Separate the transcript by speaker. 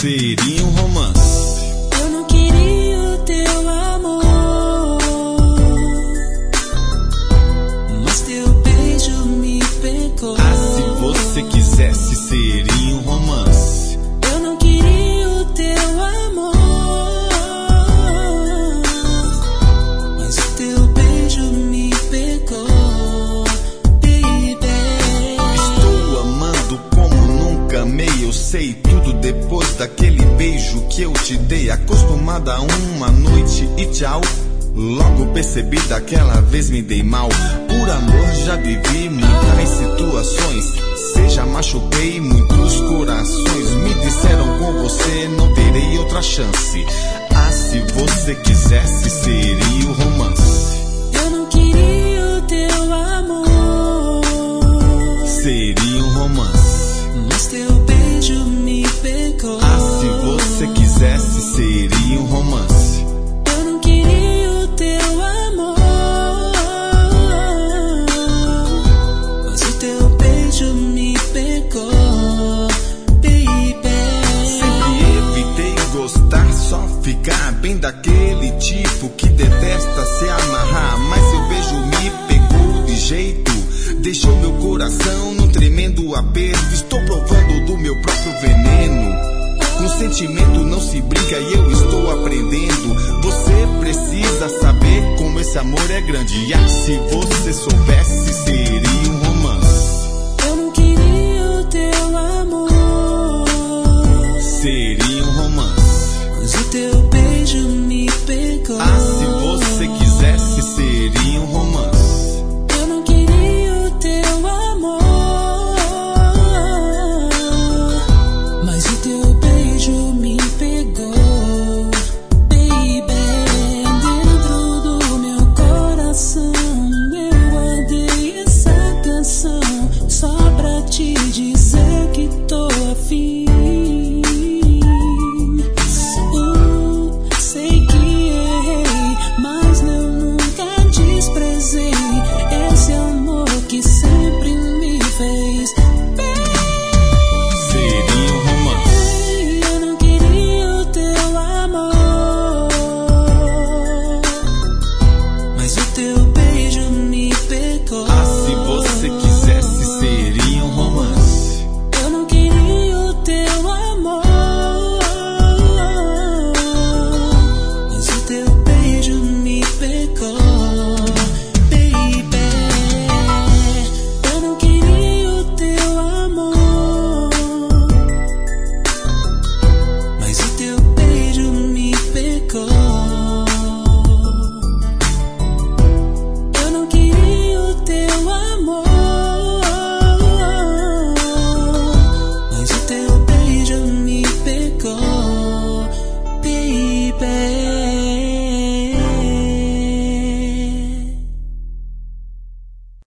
Speaker 1: seria um romance.
Speaker 2: Eu não queria o teu amor, mas teu beijo me pegou.
Speaker 1: Ah, se você quisesse, seria um romance.
Speaker 2: Eu não queria o teu amor, mas o teu beijo me pegou, baby.
Speaker 1: Estou amando como nunca amei. Eu sei tudo depois daquele beijo que eu te dei. Acostumada a uma noite e tchau. Logo percebi daquela vez me dei mal. Por amor já vivi muitas situações. Já machuquei muitos corações. Me disseram com você não terei outra chance. Ah, se você quisesse, seria o romance.
Speaker 2: Eu não queria o teu amor,
Speaker 1: seria um romance.
Speaker 2: mas teu beijo me pegou.
Speaker 1: Ah, se você quisesse, seria um romance.
Speaker 2: Eu não queria o teu amor, mas o teu beijo me pegou, baby.
Speaker 1: Sempre evitei gostar, só ficar bem daquele tipo que detesta se amarrar. Mas seu beijo me pegou de jeito, deixou meu coração num tremendo aperto. Estou provando do meu próprio veneno. Com sentimento não se brinca e eu estou aprendendo. Você precisa saber como esse amor é grande. Ah, se você soubesse, seria um romance.
Speaker 2: Eu não queria o teu amor,
Speaker 1: seria um romance.
Speaker 2: mas o teu beijo me pegou.
Speaker 1: Ah, se você quisesse, seria um romance.
Speaker 2: Eu não queria o teu amor, mas o teu beijo me pegou, baby. Dentro do meu coração eu guardei essa canção só pra te dizer que tô afim. Sei que errei, mas eu nunca desprezei esse amor que sempre me fez bem.
Speaker 1: Seria um romance.
Speaker 2: Eu não queria o teu amor, mas o teu beijo me pegou.
Speaker 1: Ah, se você quisesse, seria um romance.
Speaker 2: Eu não queria o teu amor, mas o teu beijo me pegou, baby. Eu não queria o teu amor, mas o teu beijo me pegou. Eu não queria o teu amor, mas o teu beijo me pegou, baby.